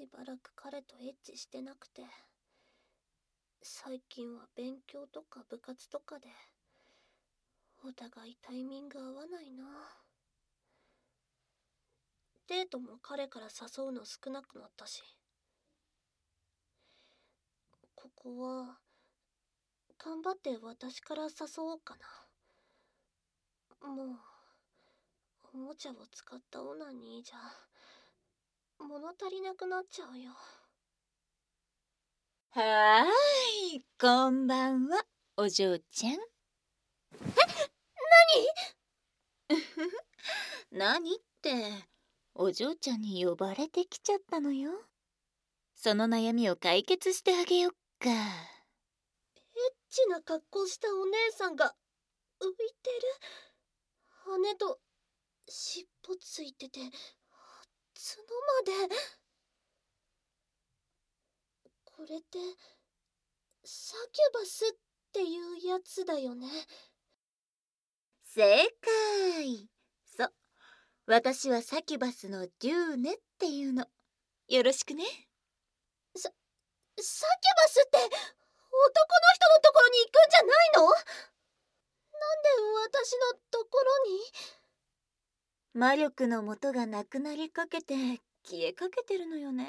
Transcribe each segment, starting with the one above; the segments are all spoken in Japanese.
しばらく彼とエッチしてなくて、最近は勉強とか部活とかでお互いタイミング合わないな。デートも彼から誘うの少なくなったし、ここは頑張って私から誘おうかな。もうおもちゃを使ったオナニーじゃ物足りなくなっちゃうよ。 はーい、こんばんは、お嬢ちゃん。何って、お嬢ちゃんに呼ばれてきちゃったのよ。その悩みを解決してあげよっか。 エッチな格好したお姉さんが浮いてる。羽と尻尾ついてて、角まで。これってサキュバスっていうやつだよね。 正解。そう、私はサキュバスのデューネっていうの。よろしくね。 サキュバスって男の人のところに行くんじゃないの？なんで私のところに？ 魔力の元がなくなりかけて消えかけてるのよね。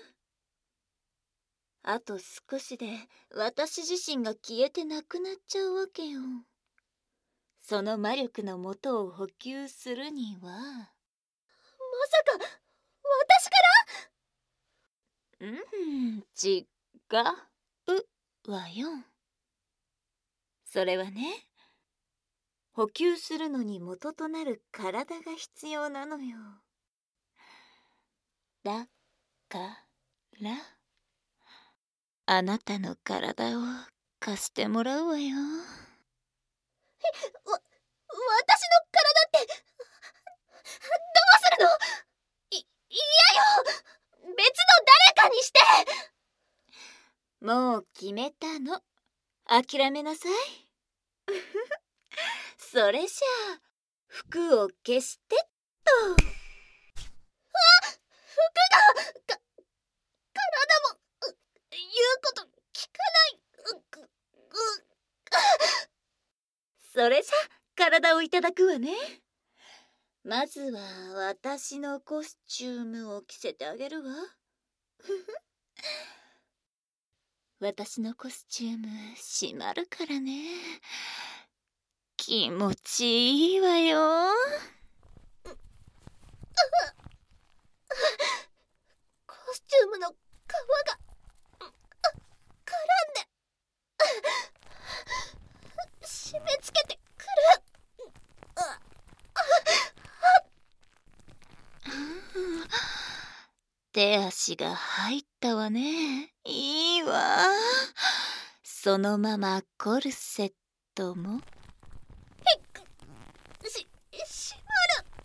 あと少しで私自身が消えてなくなっちゃうわけよ。その魔力の元を補給するには。まさか私か違うわよ。それはね、補給するのに元となる体が必要なのよ。だからあなたの体を貸してもらうわよ。 私の体ってどうするの？嫌よ。別の誰かにして。 もう決めたの。諦めなさい。それじゃあ服を消してっと。 服が体も言うこと聞かない。 それじゃ体をいただくわね。まずは私のコスチュームを着せてあげるわ。私のコスチューム閉まるからね。気持ちいいわよ。 コスチュームの皮が絡んで締め付けてくる。 手足が入ったわね。いいわ。そのままコルセットも閉まる。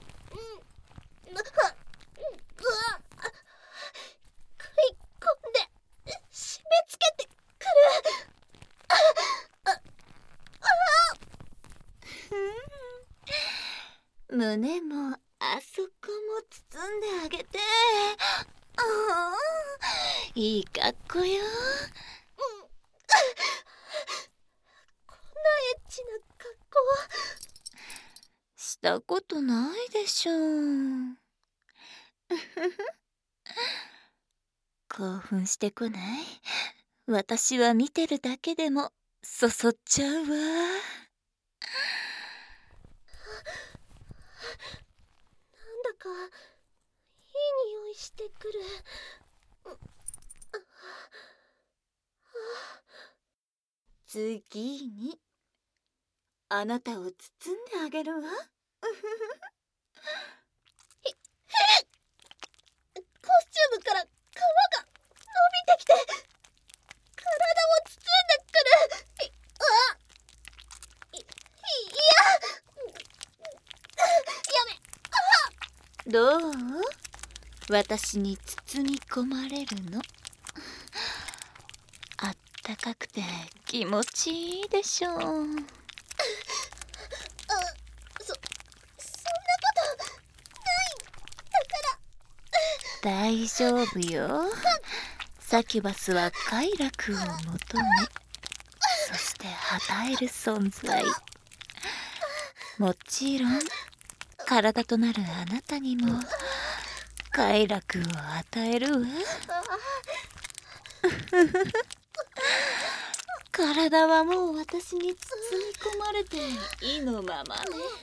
食い込んで締め付けてくる。胸もあそこも包んであげて。いい格好よ。 こんなエッチな格好したことないでしょう。興奮してこない？私は見てるだけでもそそっちゃうわ。 なんだかいい匂いしてくる。 次にあなたを包んであげるわ。 コスチュームから皮が伸びてきて体を包んでくる。やめ。 どう？私に包み込まれるの？あったかくて気持ちいいでしょう。 そんなことない。だか大丈夫よ。サキュバスは快楽を求め、そして与える存在。もちろん体となるあなたにも快楽を与えるわ。体はもう私に包み込まれて意のままね。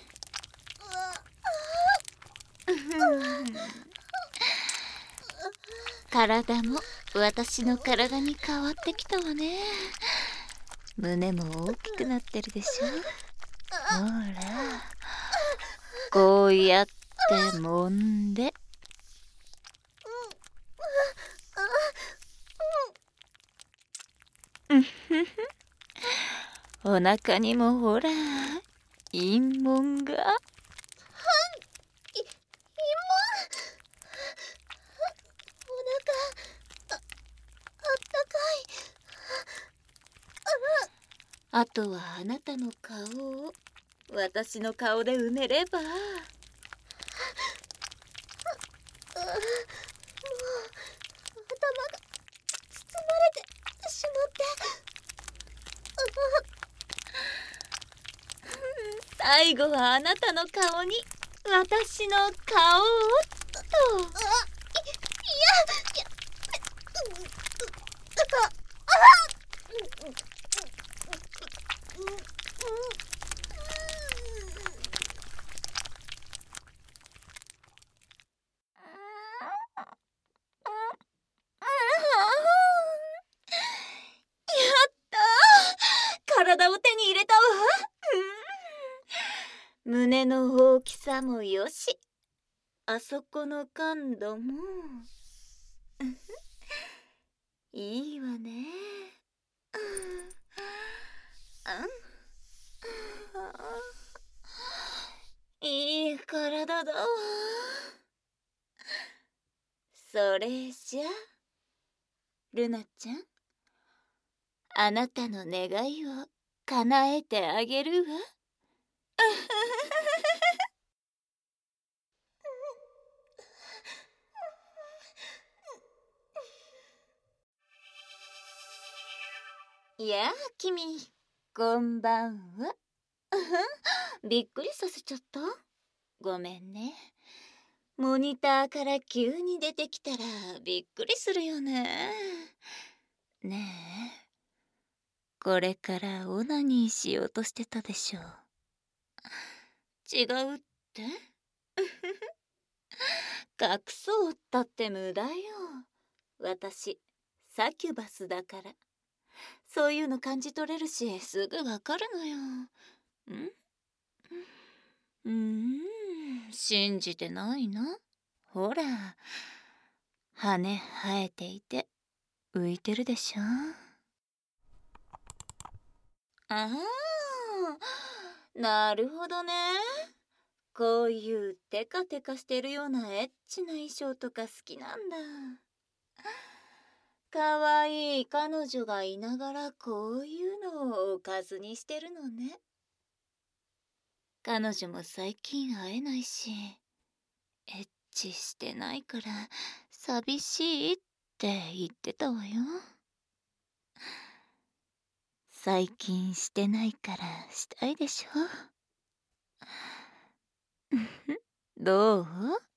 体も私の体に変わってきたわね。胸も大きくなってるでしょ。ほら、こうやって揉んで。お腹にもほら、陰紋が。あとはあなたの顔を私の顔で埋めれば。もう頭が包まれてしまって。 最後はあなたの顔に私の顔をと。体を手に入れたわ。胸の大きさもよし、あそこの感度もいいわね。いい体だわ。それじゃルナちゃん、あなたの願いを叶えてあげるわ。やあ、君、こんばんは。びっくりさせちゃった？ごめんね。モニターから急に出てきたらびっくりするよね。ねえ、これからオナニーしようとしてたでしょ。違うって？隠そうったって無駄よ。私、サキュバスだから。そういうの感じ取れるし、すぐわかるのよ。信じてないな。ほら、羽生えていて浮いてるでしょ。ああ、なるほどね。こういうテカテカしてるようなエッチな衣装とか好きなんだ。かわいい彼女がいながらこういうのをおかずにしてるのね。彼女も最近会えないし、エッチしてないから寂しいって言ってたわよ。最近してないからしたいでしょ。どう？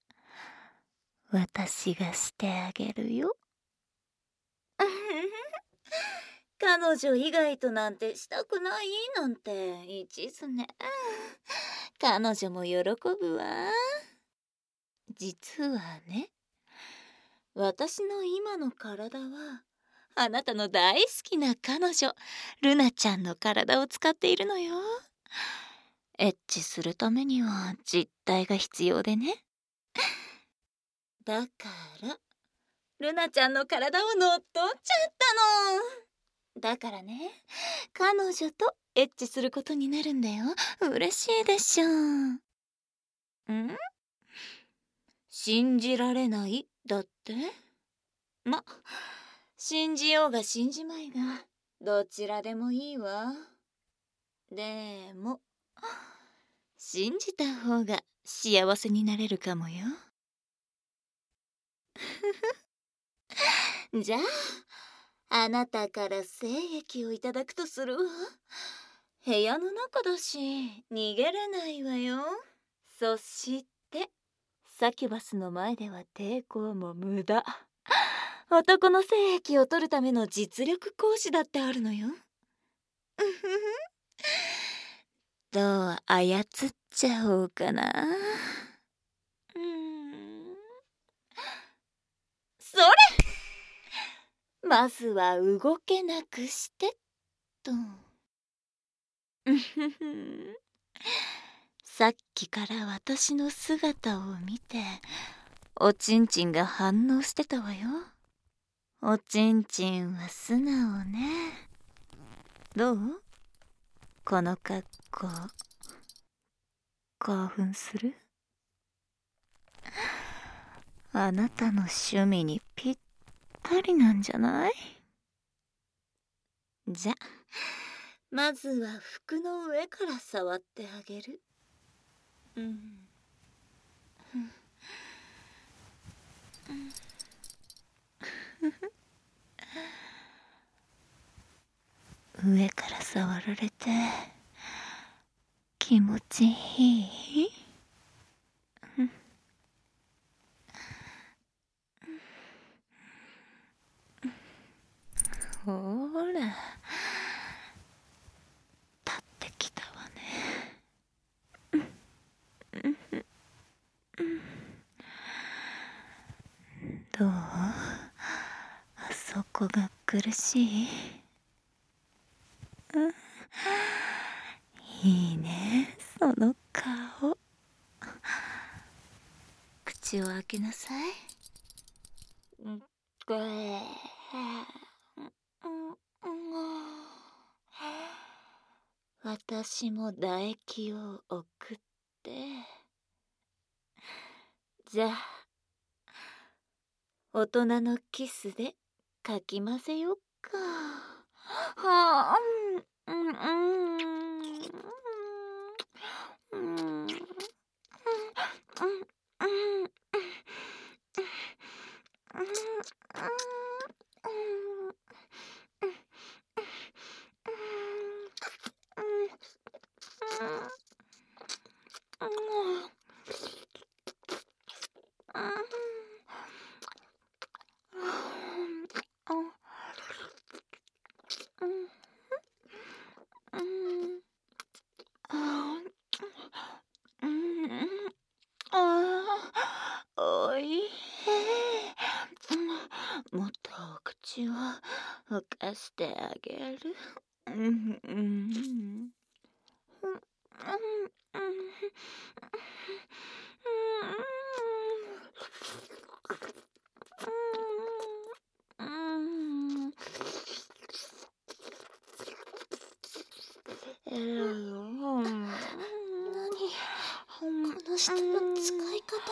私がしてあげるよ。彼女以外となんてしたくないなんて一途ね。彼女も喜ぶわ。実はね、私の今の体はあなたの大好きな彼女ルナちゃんの体を使っているのよ。エッチするためには実体が必要でね。だからルナちゃんの体を乗っ取っちゃったの。だからね、彼女とエッチすることになるんだよ。嬉しいでしょ。信じられないだって？ま、信じようが信じまいがどちらでもいいわ。でも信じた方が幸せになれるかもよ。 じゃあ、あなたから精液をいただくとするわ。部屋の中だし、逃げれないわよ。そして、サキュバスの前では抵抗も無駄。男の精液を取るための実力行使だってあるのよ。どう操っちゃおうかな。それ！まずは動けなくしてっと。さっきから私の姿を見ておちんちんが反応してたわよ。おちんちんは素直ね。どう？この格好興奮する？あなたの趣味にぴったりなんじゃない？じゃ、まずは服の上から触ってあげる。上から触られて気持ちいい？ほら、立ってきたわね。どう？あそこが苦しい？いいね、その顔。口を開けなさい。私も唾液を送って。じゃあ、大人のキスでかき混ぜよっか。はあ、おいしい。もっと口を浮かしてあげる。 この舌の使い方。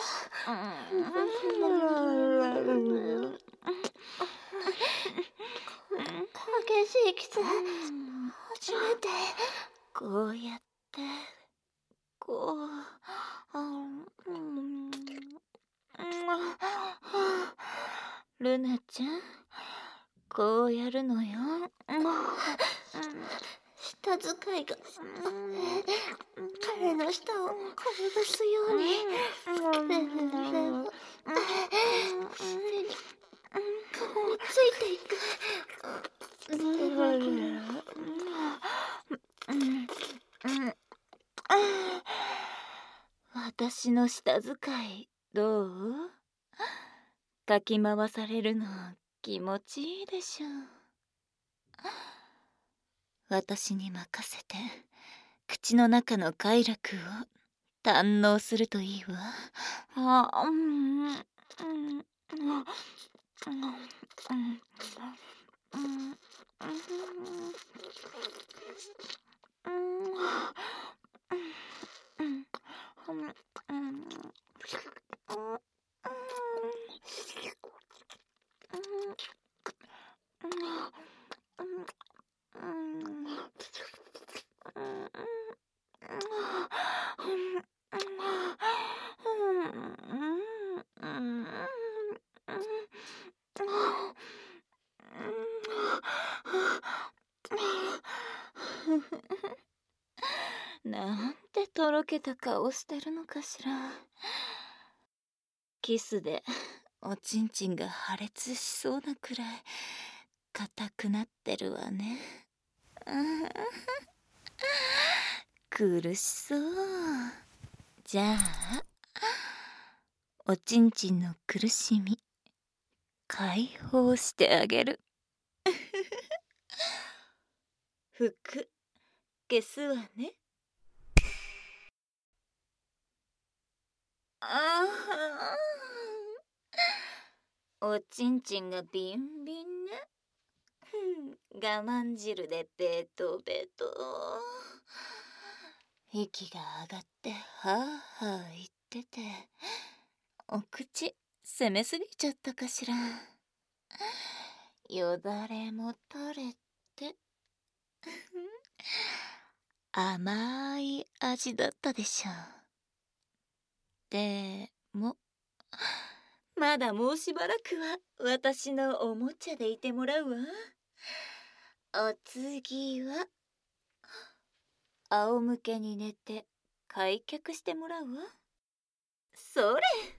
激しいキス初めて。 こうやってこうルナちゃん、こうやるのよ。 舌使いが彼の舌を転がすように手に顔についていく。 私の舌使いどう？かき回されるの気持ちいいでしょう。私に任せて口の中の快楽を堪能するといいわ。 とろけた顔してるのかしら。キスでおちんちんが破裂しそうなくらい硬くなってるわね。苦しそう。じゃあおちんちんの苦しみ解放してあげる。服消すわね。おちんちんがビンビンね。我慢汁でベトベト。息が上がってはあはあ言ってて、お口攻めすぎちゃったかしら。よだれも垂れて甘い味だったでしょう。でもまだもうしばらくは私のおもちゃでいてもらうわ。お次は仰向けに寝て開脚してもらうわ。それ、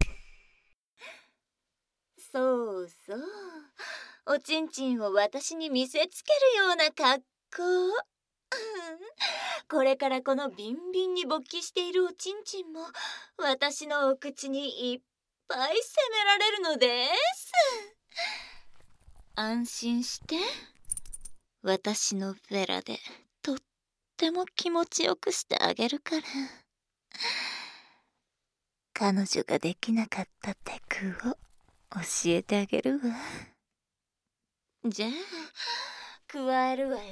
そうそう、おちんちんを私に見せつけるような格好。これからこのビンビンに勃起しているおちんちんも私のお口にいっぱい責められるのです。安心して、私のフェラでとっても気持ちよくしてあげるから。彼女ができなかったテクを教えてあげるわ。じゃあ加えるわよ。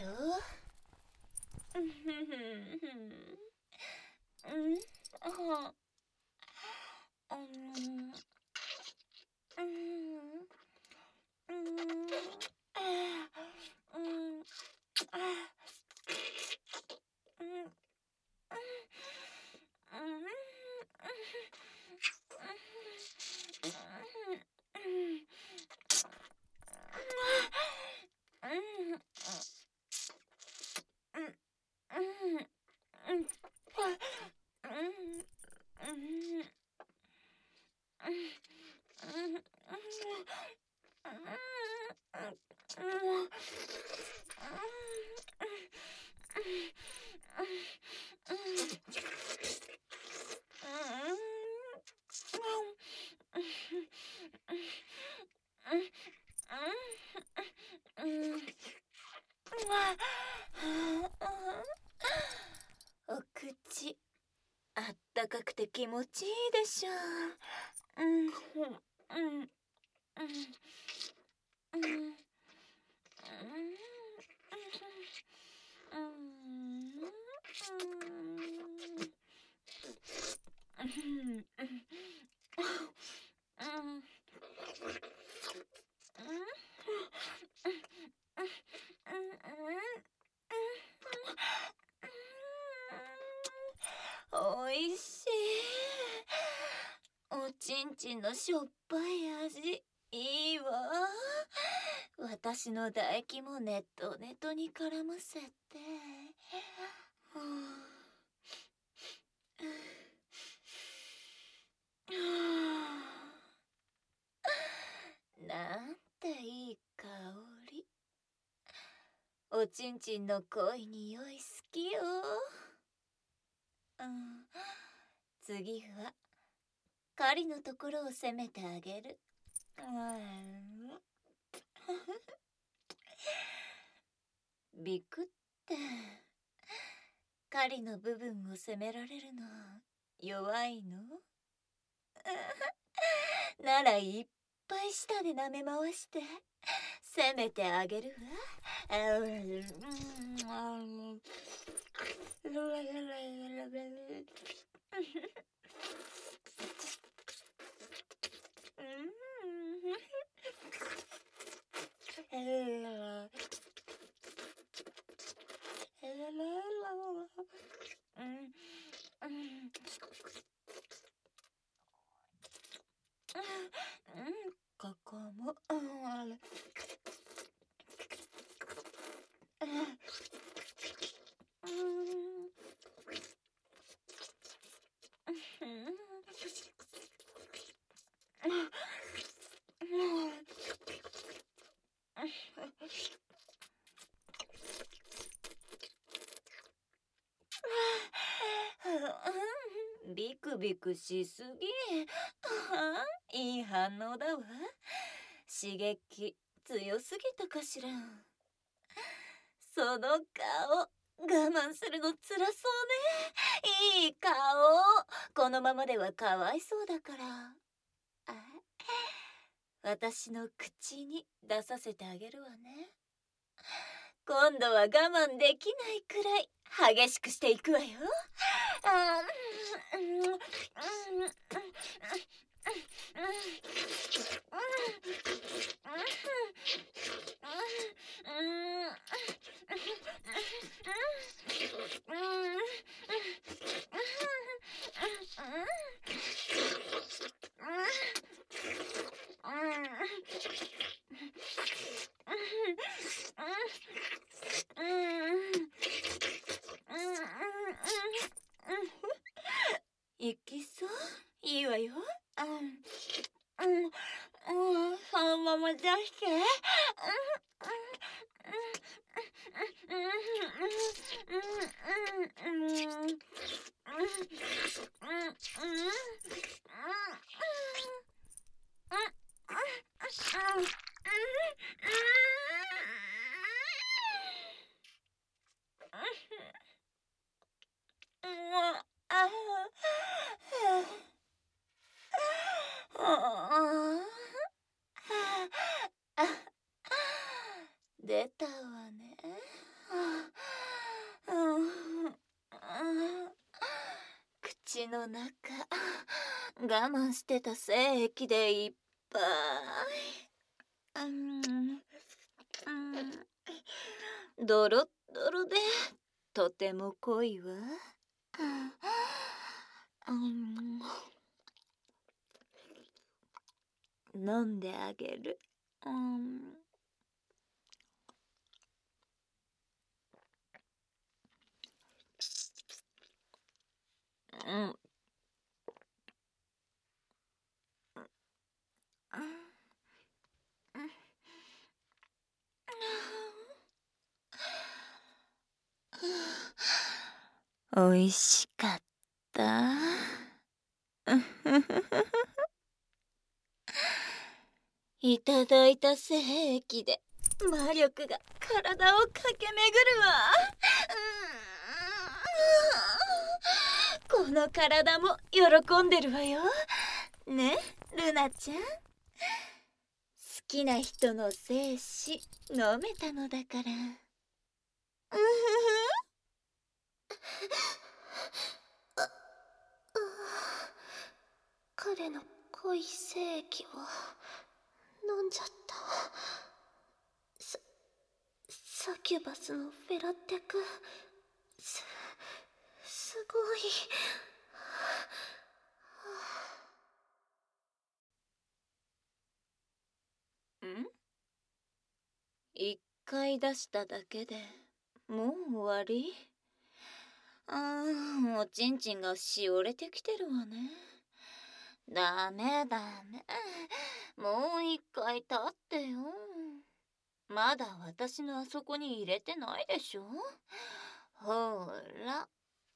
お口あったかくて気持ちいいでしょう。おいしい。おちんちんのしょっぱい味いいわ。私の唾液もネットネトに絡ませて。なんていい香り。おちんちんの濃い匂い好きよ。次は狩りのところを攻めてあげる。ビクって狩りの部分を責められるの弱いの？ならいっぱい舌で舐め回して攻めてあげるわ。ここもびくしすぎ。いい反応だわ。刺激強すぎたかしら。その顔我慢するのつらそうね。いい顔。このままではかわいそうだから。私の口に出させてあげるわね。今度は我慢できないくらい激しくしていくわよ。いきそう？いいわよ。そのまま出して。出たわね。口の中我慢してた精液でいっぱい。ドロッドロでとても濃いわ。飲んであげる。おいしかった。いただいた精液で魔力が体を駆け巡るわ。この体も喜んでるわよ。ね、ルナちゃん。好きな人の精子飲めたのだから。 彼の濃い精液を飲んじゃった。サキュバスのフェラテク、すごい。一回出しただけでもう終わり？おちんちんがしおれてきてるわね。ダメダメ。もう一回立ってよ。まだ私のあそこに入れてないでしょ。ほら。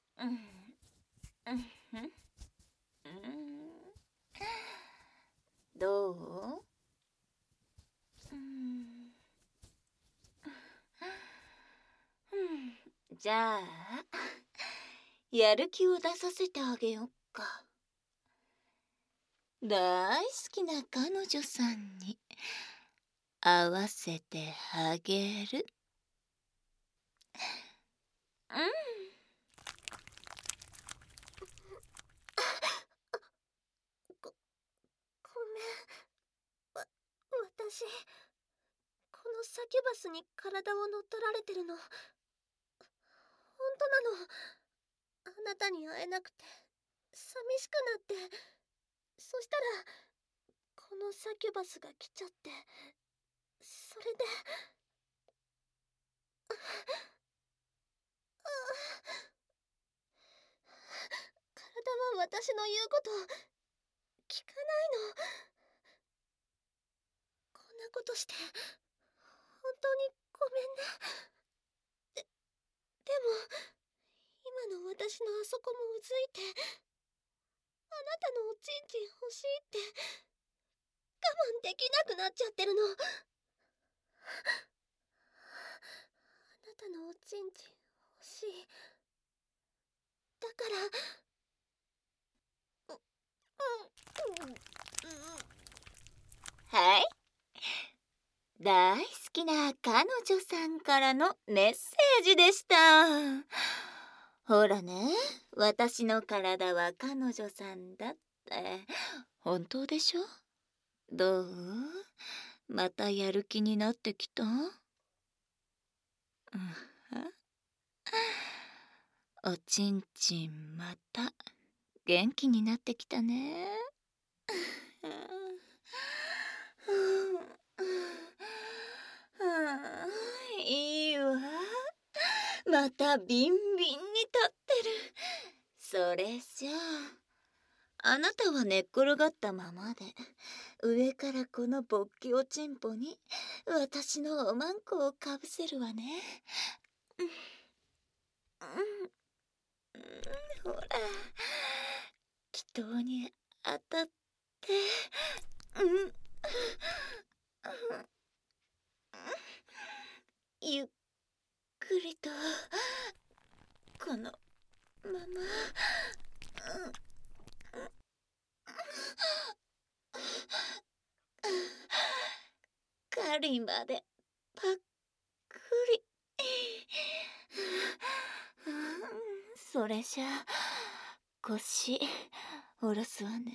どう？じゃあやる気を出させてあげよっか。大好きな彼女さんに会わせてあげる。 ごめん。私、このサキュバスに体を乗っ取られてるの。本当なの。あなたに会えなくて寂しくなって、そしたらこのサキュバスが来ちゃって、それで体は私の言うこと聞かないの。こんなことして本当にごめんね。でも今の私のあそこもうずいて、 なたのおちんちん欲しいって我慢できなくなっちゃってるの。あなたのおちんちん欲しい。だからはい、大好きな彼女さんからのメッセージでした。ほらね、私の体は彼女さんだって本当でしょ？どう？またやる気になってきた？おちんちんまた元気になってきたね。いいわ。またビンビンに立ってる。それじゃあなたは寝っ転がったままで上からこの勃起おちんぽに私のおまんこをかぶせるわね。ほら、気筒に当たって、ゆっくりとこのまま、狩りまでパックリ。それじゃあ腰下ろすわね。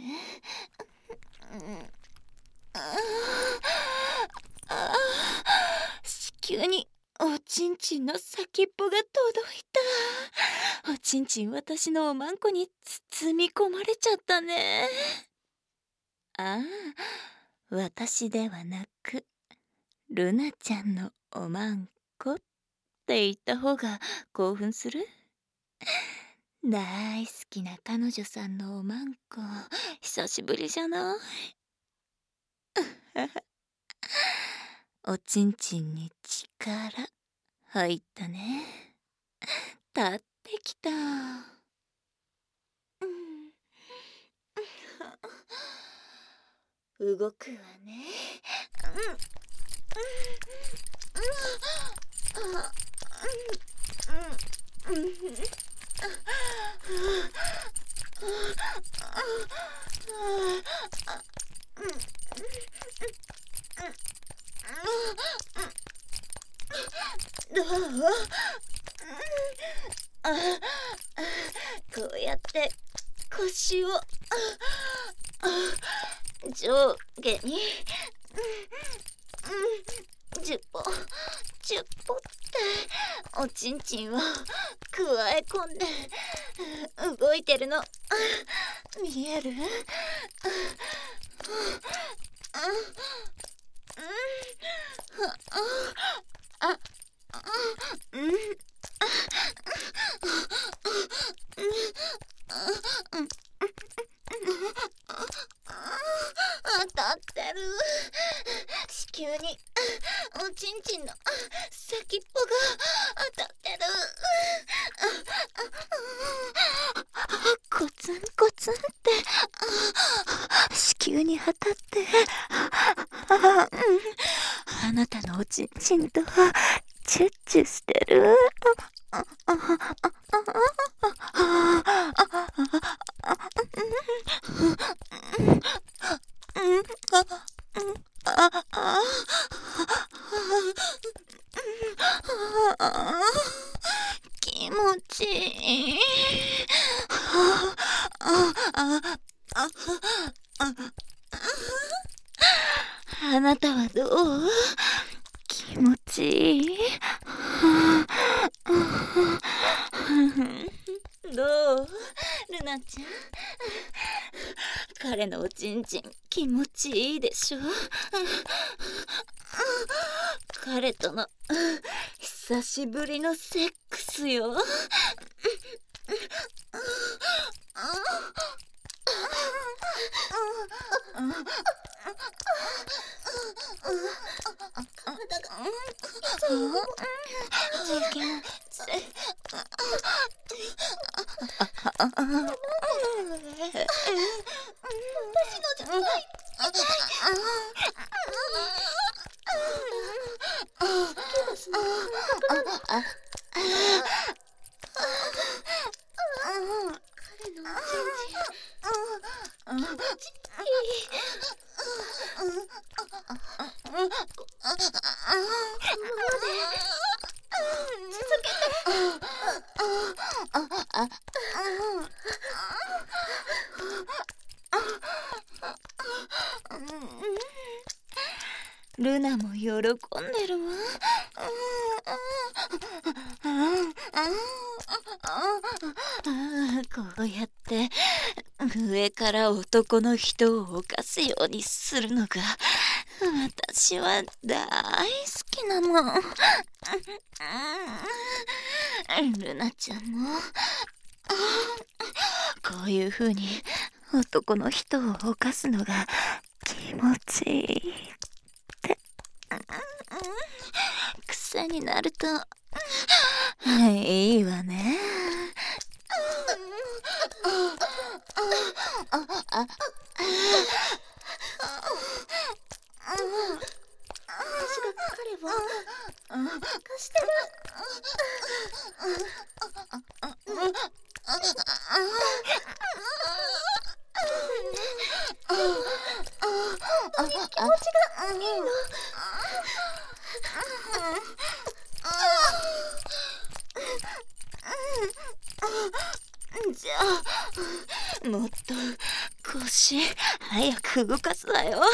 子宮におちんちんの先っぽが届いた。おちんちん私のおまんこに包み込まれちゃったね。ああ、私ではなくルナちゃんのおまんこって言った方が興奮する？大好きな彼女さんのおまんこ久しぶりじゃない？おちんちんに力入ったね。立ってきた。動くわね。どう？こうやって腰を上下に10歩10歩っておちんちんをくわえ込んで動いてるの見える？当たってる。子宮におちんちんの先っぽが当たってる。コツンコツンって子宮に当たってあなたのおちんちんとチュッチュしてる。気持ちいい。あなたはどう？気持ちいい？どう？ルナちゃん、彼のおちんちん気持ちいいでしょ？彼との久しぶりのセックスよ。 彼のおちんちん気持ちいい。このままで続けて。 ルナも喜んでるわ。こうやって上から男の人を犯すようにするのが私は大好きなの。ルナちゃんもこういう風に男の人を犯すのが気持ちいいって癖になるといいわね。 私が彼を犯してる。気持ちがいいの。 じゃあもっと腰早く動かすわよ。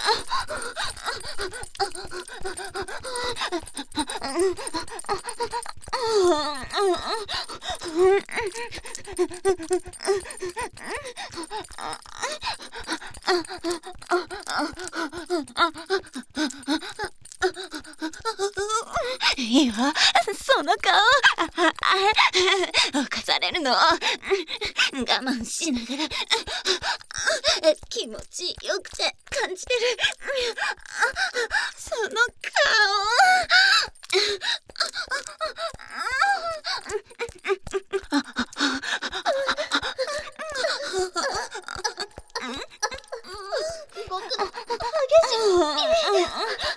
いいわ、その顔。犯されるの我慢しながら気持ちよくて感じてるその顔。 動くの激しい。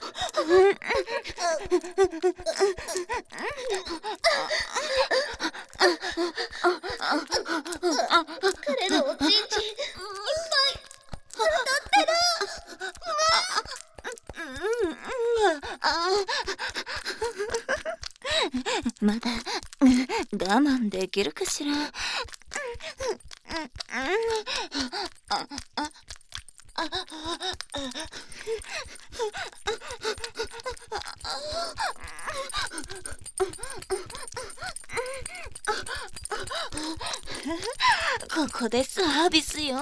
彼のおちんちんいっぱい当たってる。 まだ我慢できるかしら。ここでサービスよ。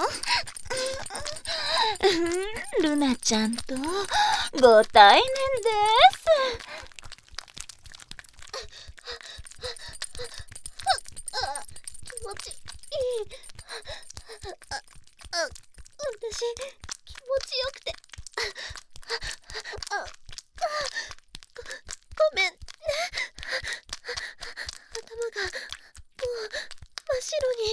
ルナちゃんとご対面です。 気持ちいい。私気持ちよくて。ごめんね。頭がもう真っ白に。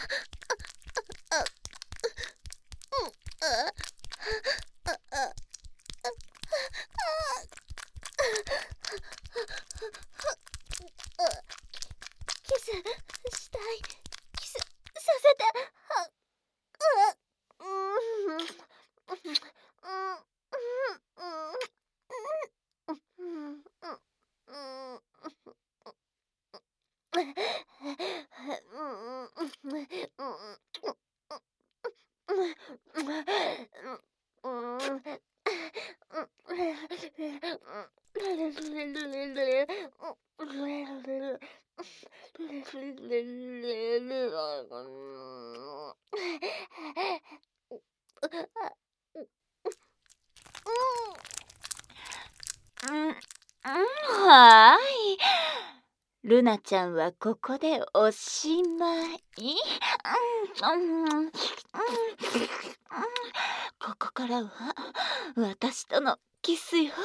キスしたい。キスさせて。 はーい。ルナちゃんはここでおしまい。ここからは私とのキスよ。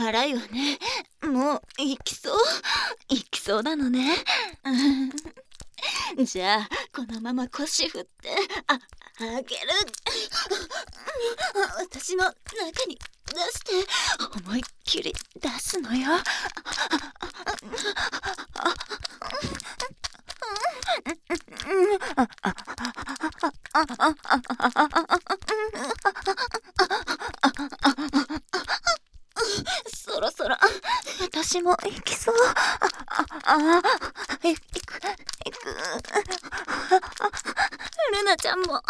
辛いわね。もう行きそうなのね。じゃあこのまま腰振ってあげる。私の中に出して思いっきり出すのよ。そろそろ私も行きそう。行く。ルナちゃんも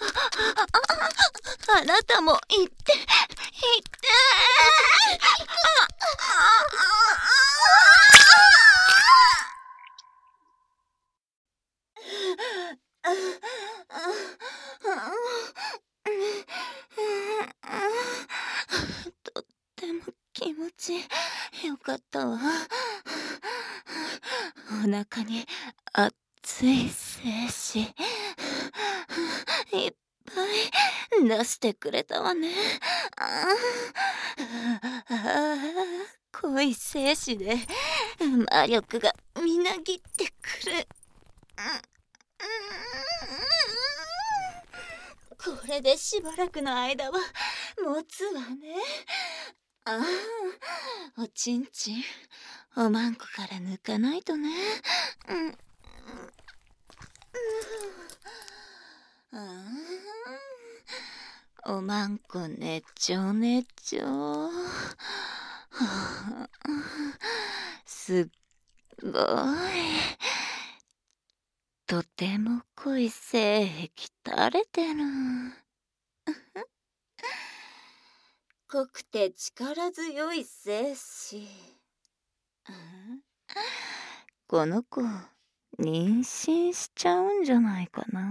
あなたも行って。とっても気持ちよかったわ。お腹に熱い精子いっぱい出してくれたわね。濃い精子で魔力がみなぎってくる。これでしばらくの間は持つわね。おちんちんおまんこから抜かないとね。おまんこねちょねちょ。すっごいとても濃い精液垂れてる。濃くて力強い精子。この子妊娠しちゃうんじゃないかな。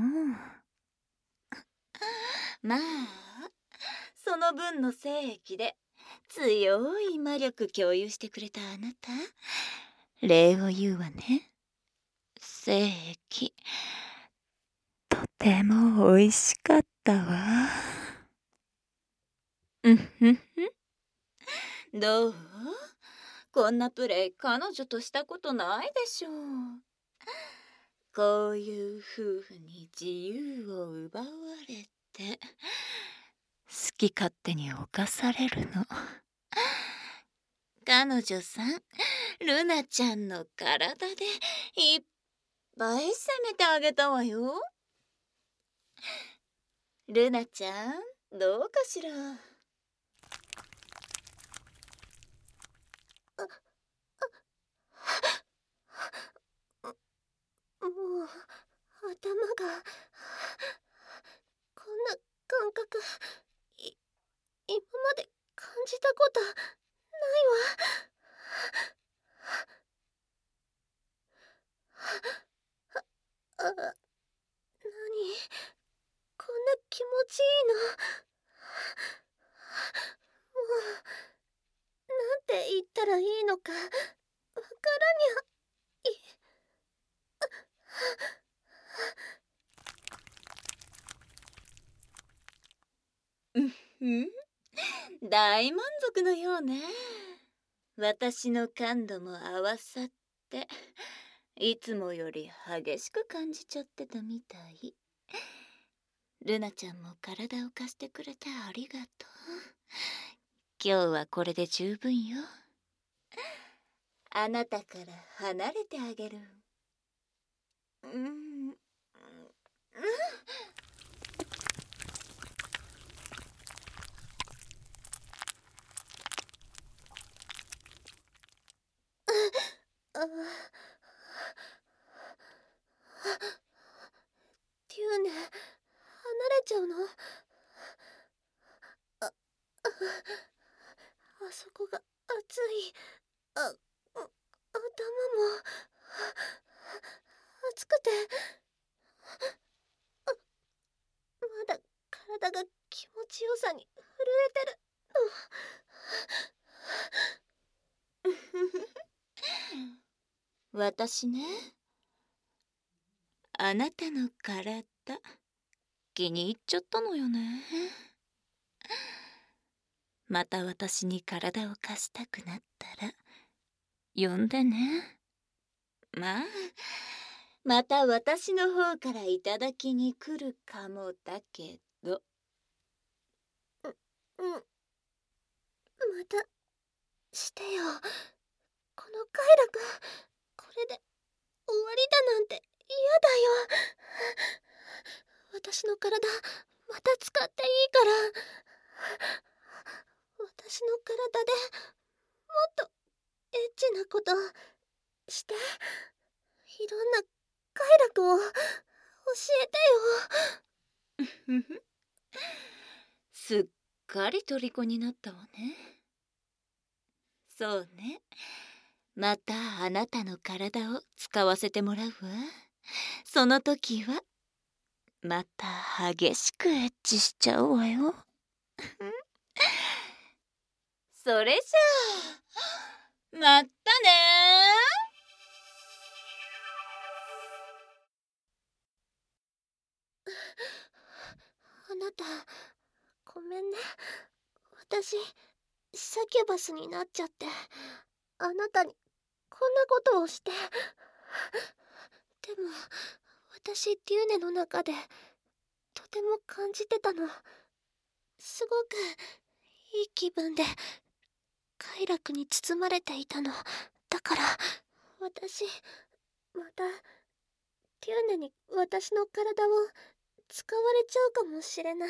まあその分の精液で強い魔力共有してくれたあなた、礼を言うわね。精液とても美味しかったわ。どう？こんなプレイ彼女としたことないでしょう。こういう夫婦に自由を奪われて好き勝手に侵されるの。彼女さん、ルナちゃんの体でいっぱい攻めてあげたわよ。ルナちゃん、どうかしら。 もう頭がこんな感覚今まで感じたことないわ。何こんな気持ちいいの。もうなんて言ったらいいのかわからにゃい。 大満足のようね。私の感度も合わさっていつもより激しく感じちゃってたみたい。ルナちゃんも体を貸してくれてありがとう。今日はこれで十分よ。あなたから離れてあげる。 テューネ、離れちゃうの？あそこが熱い。頭も熱くてまだ体が気持ちよさに震えてるの。私ね、あなたの体気に入っちゃったのよね。 また私に体を貸したくなったら呼んでね。まあ、また私の方からいただきに来るかもだけど。 またしてよ。この快楽、これで終わりだなんて嫌だよ。私の体また使っていいから。私の体でもっとエッチなことしていろんな快楽を教えてよ。 すっかり虜になったわね。そうね。またあなたの体を使わせてもらうわ。その時はまた激しくエッチしちゃうわよ。それじゃあまたね。 あなた、ごめんね。私、サキュバスになっちゃって、あなたにこんなことをして。でも、私デューネの中でとても感じてたの。すごくいい気分で快楽に包まれていたの。だから私またデューネに私の体を使われちゃうかもしれない。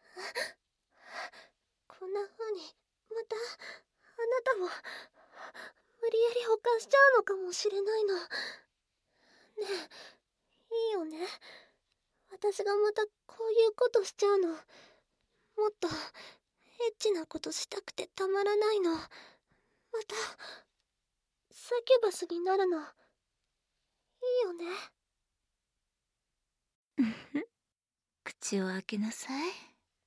こんな風にまたあなたを無理やり保管しちゃうのかもしれないの。ねえ、いいよね。私がまたこういうことしちゃうの。もっとエッチなことしたくてたまらないの。またサキュバスになるの。いいよね。 口を開けなさい。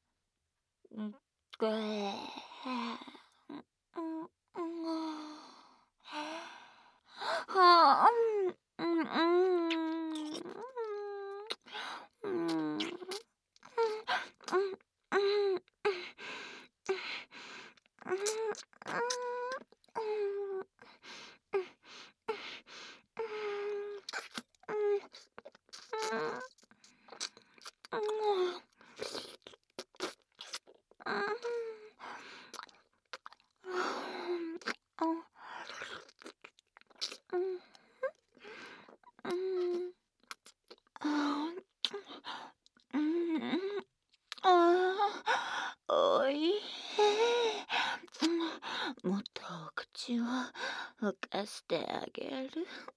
おいもっと口を動かしてあげる。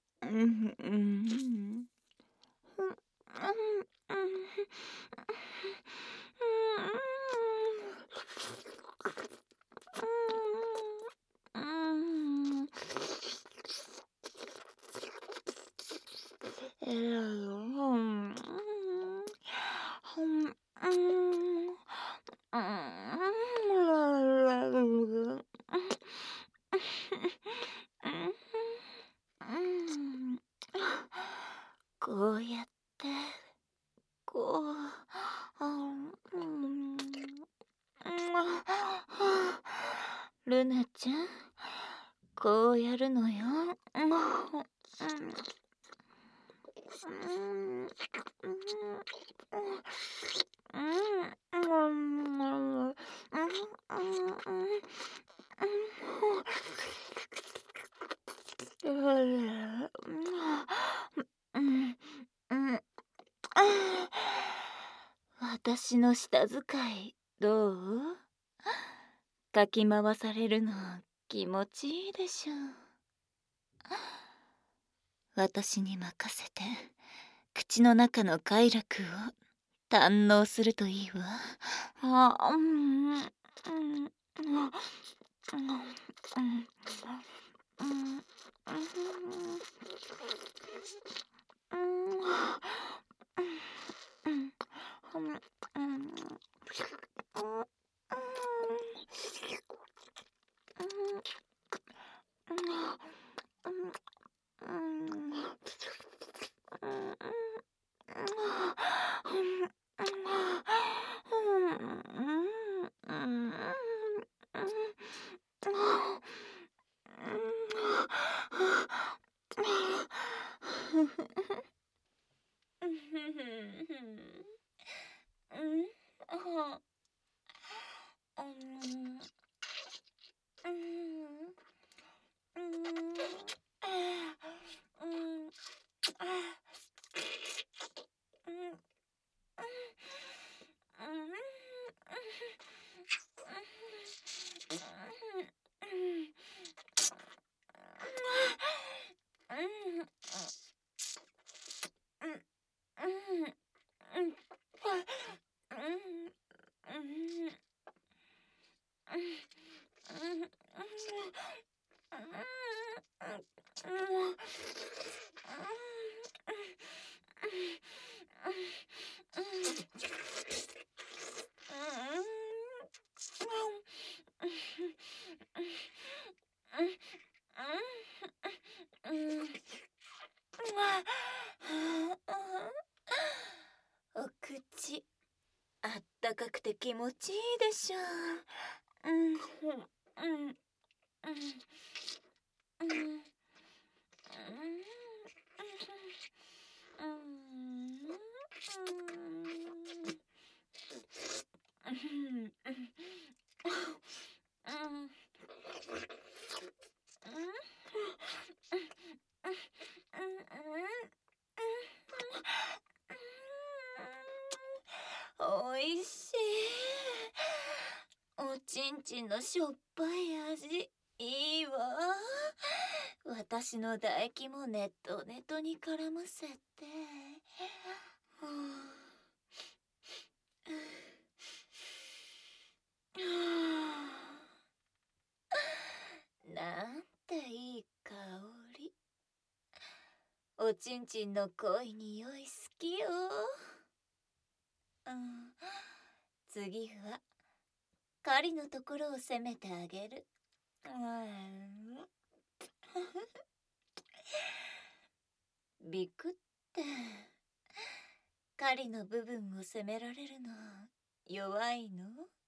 こうやってこうルナちゃんこうやるのよ。私の舌遣いどう？かき回されるの気持ちいいでしょう。私に任せて口の中の快楽を堪能するといいわ。 お口あったかくて気持ちいいでしょ。おいしい。おちんちんのしょっぱい味いいわ。私の唾液もネトネトに絡ませて。なんていい香り。おちんちんの濃い匂い好きよ。次は狩りのところを攻めてあげる。ビクって狩りの部分を攻められるの弱いの？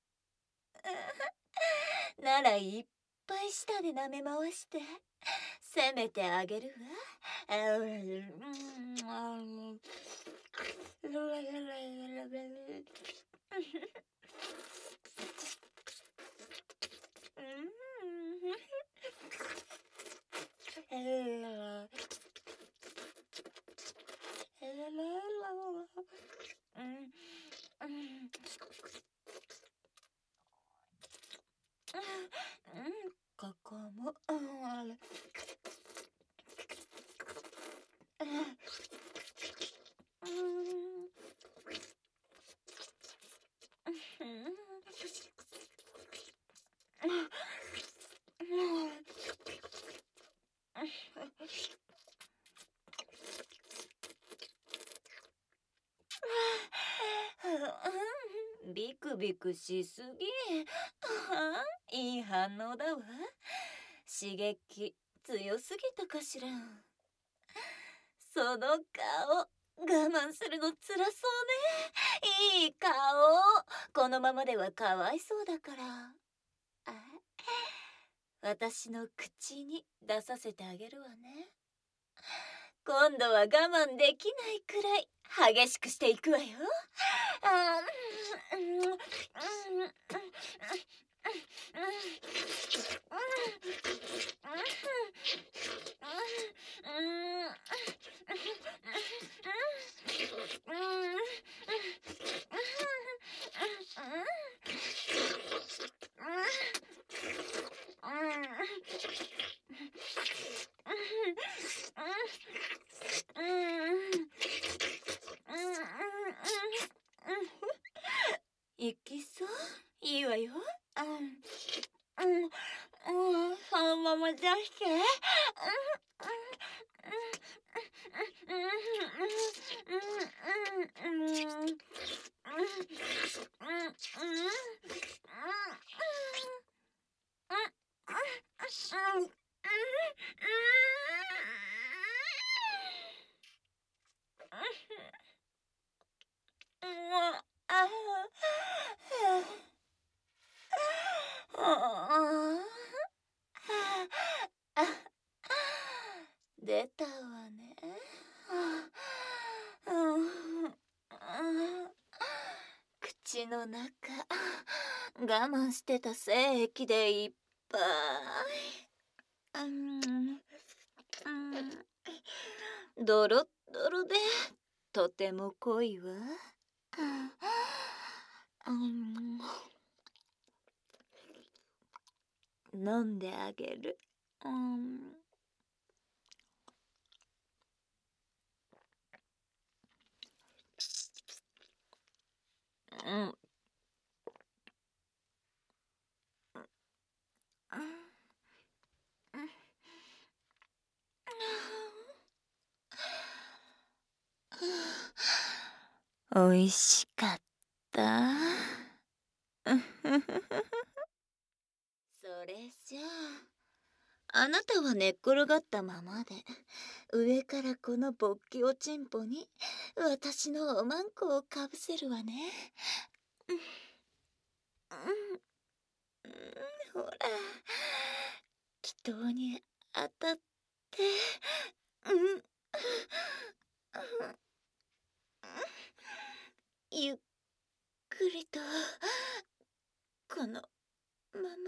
ならいっぱい舌で舐め回して攻めてあげるわ。ここもビクビクしすぎ。いい反応だわ。刺激強すぎたかしら。その顔我慢するのつらそうね。いい顔。このままではかわいそうだから。私の口に出させてあげるわね。今度は我慢できないくらい激しくしていくわよ。いきそう？いいわよ。そのまま出して。出たわね。 口の中我慢してた精液でいっぱい。ドロッドロでとても濃いわ。飲んであげる。おいしかった。それじゃあなたは寝っ転がったままで上からこの勃起おちんぽに私のおまんこをかぶせるわね。ほら気筒に当たってゆっくりとこのまま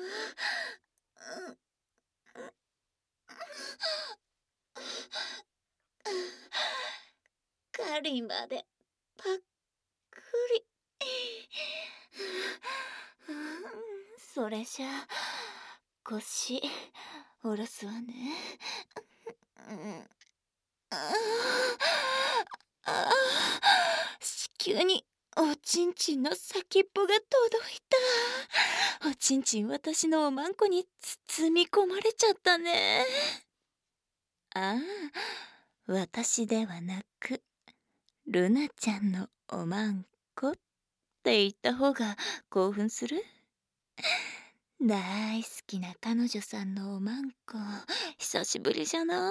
狩りまでパックリ。それじゃ腰下ろすわね。子宮におちんちんの先っぽが届いた。おちんちん私のおまんこに包み込まれちゃったね。ああ、私ではなくルナちゃんのおまんこって言った方が興奮する？大好きな彼女さんのおまんこ久しぶりじゃない？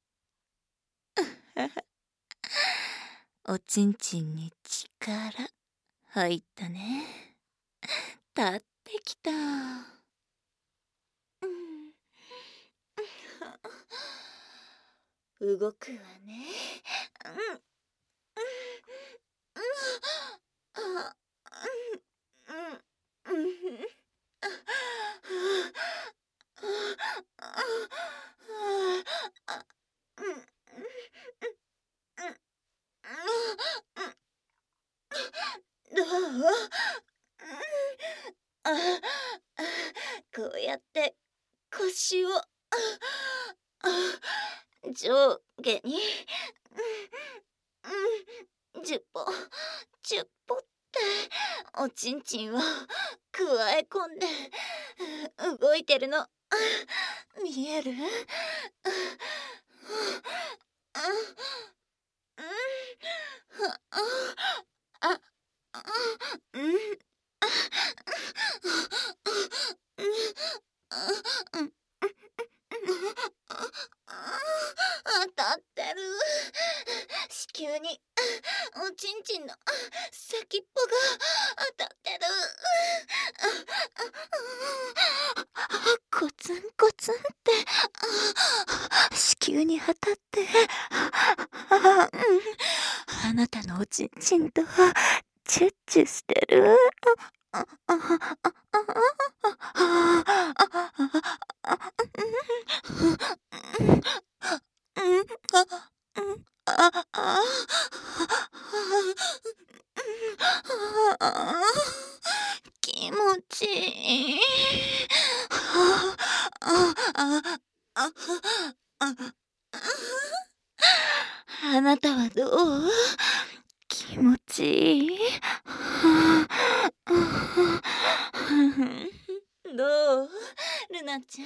おちんちんに力入ったね。立ってきた。動くわね。どう？こうやって腰を上下に10歩10歩っておちんちんをくわえ込んで動いてるの見える？当たってる。子宮におちんちんの先っぽが当たってる。コツンコツンって子宮に当たってあなたのおちんちんとチュッチュしてる。気持ちいい。あなたはどう？気持ちいい？どう？ルナちゃん。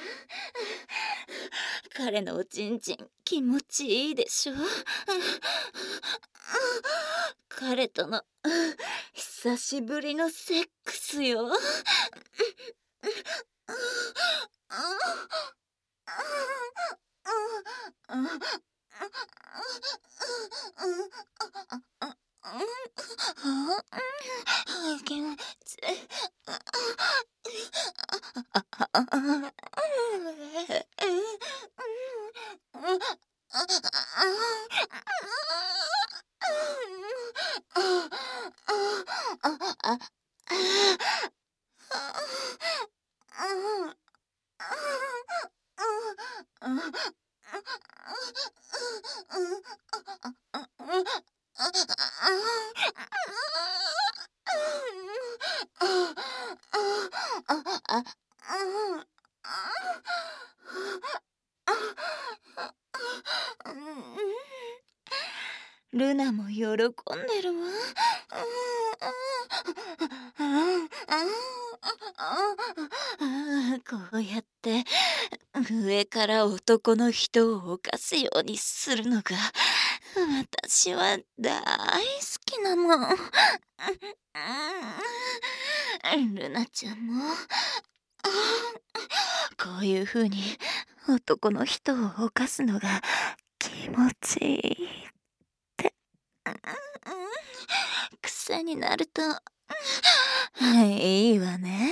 彼のおちんちん気持ちいいでしょ？彼との久しぶりのセックスよ。 ルナも喜んでるわ。こうやって上から男の人を犯すようにするのが私は大好きなの。ルナちゃんもこういう風に男の人を犯すのが気持ちいいって癖になるといいわね。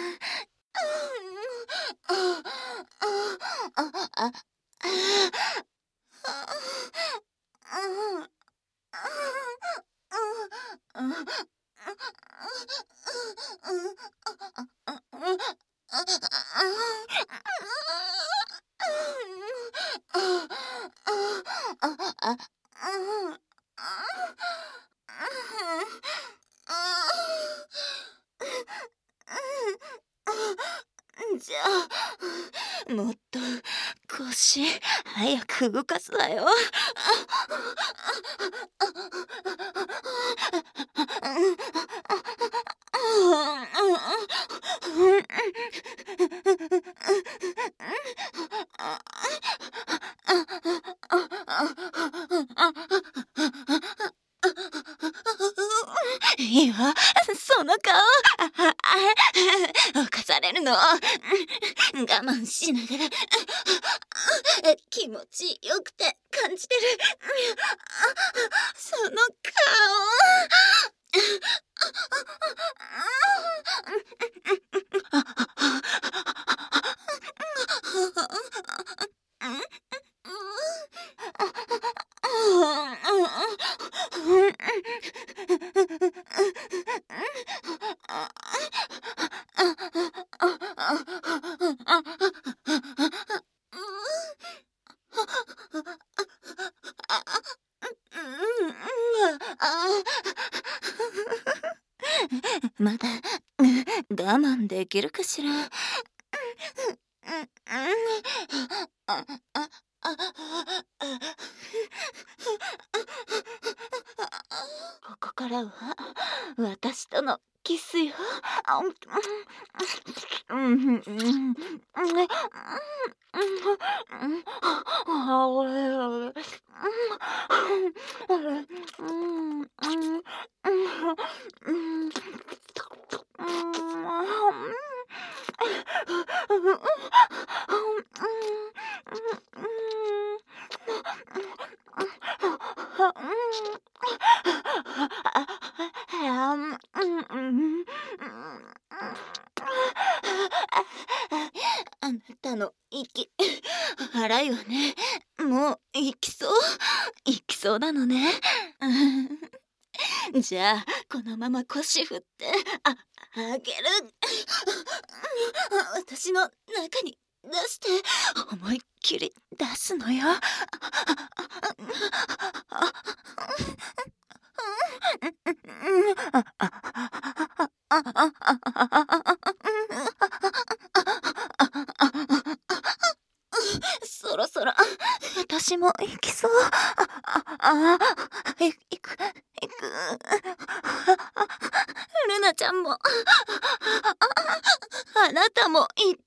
じゃあもっと腰早く動かすわよ。いいわ、その顔。犯されるの我慢しながら気持ちよくて感じてるその顔。まだ我慢できるかしら。ここからは私とのキスよ。あなたの息荒いわね。もう行きそうなのね。じゃあこのまま腰振ってあげる。私の中に出して思いっきり出すのよ。そろそろ私も行きそう。行く。ルナちゃんもあなたも行って。